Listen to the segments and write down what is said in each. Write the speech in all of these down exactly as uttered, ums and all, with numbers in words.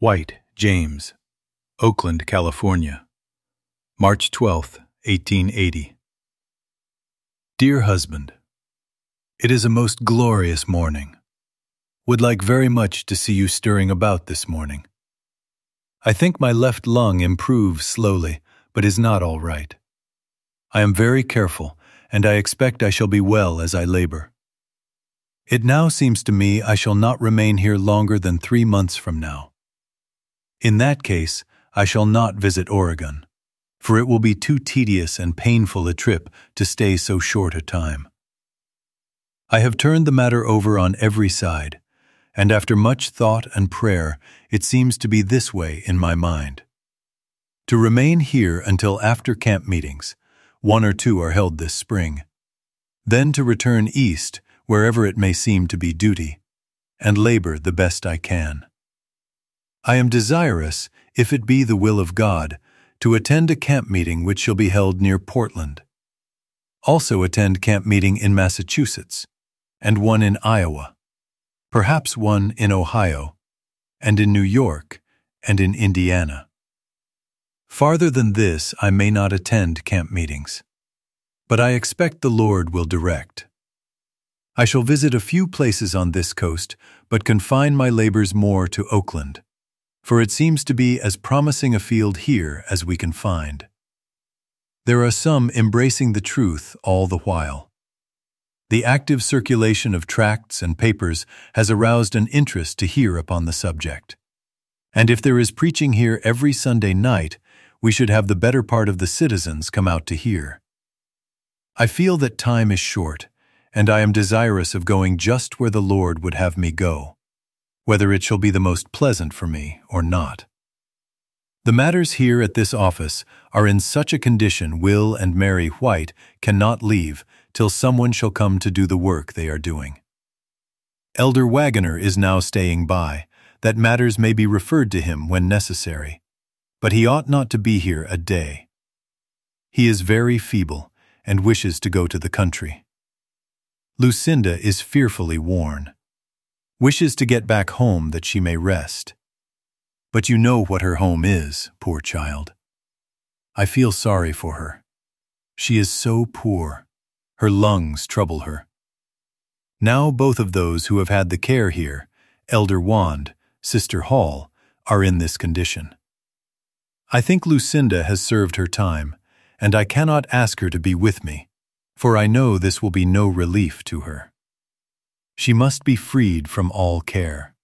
White, James, Oakland, California, March twelfth, eighteen eighty. Dear husband, it is a most glorious morning. Would like very much to see you stirring about this morning. I think my left lung improves slowly, but is not all right. I am very careful, and I expect I shall be well as I labor. It now seems to me I shall not remain here longer than three months from now. In that case, I shall not visit Oregon, for it will be too tedious and painful a trip to stay so short a time. I have turned the matter over on every side, and after much thought and prayer, it seems to be this way in my mind. To remain here until after camp meetings, one or two are held this spring, then to return east wherever it may seem to be duty, and labor the best I can. I am desirous, if it be the will of God, to attend a camp meeting which shall be held near Portland. Also attend camp meeting in Massachusetts, and one in Iowa, perhaps one in Ohio, and in New York, and in Indiana. Farther than this I may not attend camp meetings, but I expect the Lord will direct. I shall visit a few places on this coast, but confine my labors more to Oakland, for it seems to be as promising a field here as we can find. There are some embracing the truth all the while. The active circulation of tracts and papers has aroused an interest to hear upon the subject. And if there is preaching here every Sunday night, we should have the better part of the citizens come out to hear. I feel that time is short, and I am desirous of going just where the Lord would have me go, whether it shall be the most pleasant for me or not. The matters here at this office are in such a condition Will and Mary White cannot leave till someone shall come to do the work they are doing. Elder Wagoner is now staying by, that matters may be referred to him when necessary, but he ought not to be here a day. He is very feeble and wishes to go to the country. Lucinda is fearfully worn, wishes to get back home that she may rest. But you know what her home is, poor child. I feel sorry for her. She is so poor. Her lungs trouble her. Now both of those who have had the care here, Elder Wand, Sister Hall, are in this condition. I think Lucinda has served her time, and I cannot ask her to be with me, for I know this will be no relief to her. She must be freed from all care.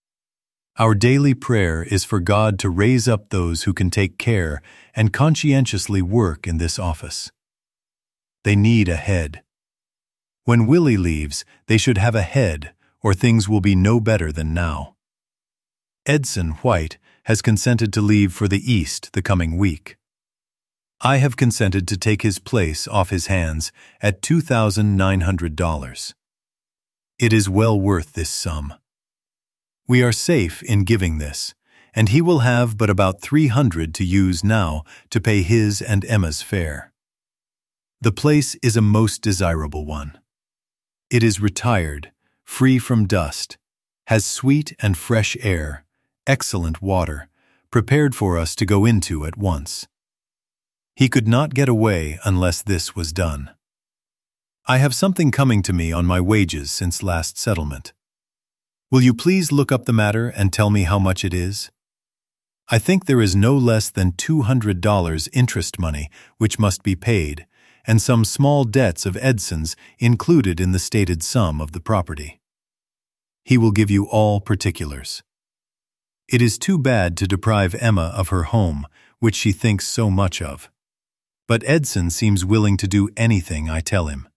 Our daily prayer is for God to raise up those who can take care and conscientiously work in this office. They need a head. When Willie leaves, they should have a head, or things will be no better than now. Edson White has consented to leave for the East the coming week. I have consented to take his place off his hands at two thousand nine hundred dollars. It is well worth this sum. We are safe in giving this, and he will have but about three hundred to use now to pay his and Emma's fare. The place is a most desirable one. It is retired, free from dust, has sweet and fresh air, excellent water, prepared for us to go into at once. He could not get away unless this was done. I have something coming to me on my wages since last settlement. Will you please look up the matter and tell me how much it is? I think there is no less than two hundred dollars interest money which must be paid, and some small debts of Edson's included in the stated sum of the property. He will give you all particulars. It is too bad to deprive Emma of her home, which she thinks so much of. But Edson seems willing to do anything I tell him.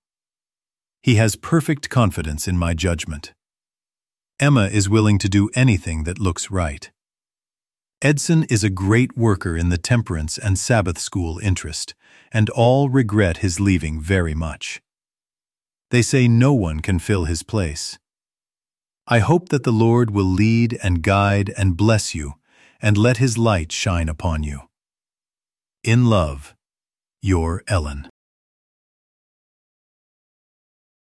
He has perfect confidence in my judgment. Emma is willing to do anything that looks right. Edson is a great worker in the temperance and Sabbath school interest, and all regret his leaving very much. They say no one can fill his place. I hope that the Lord will lead and guide and bless you, and let his light shine upon you. In love, your Ellen.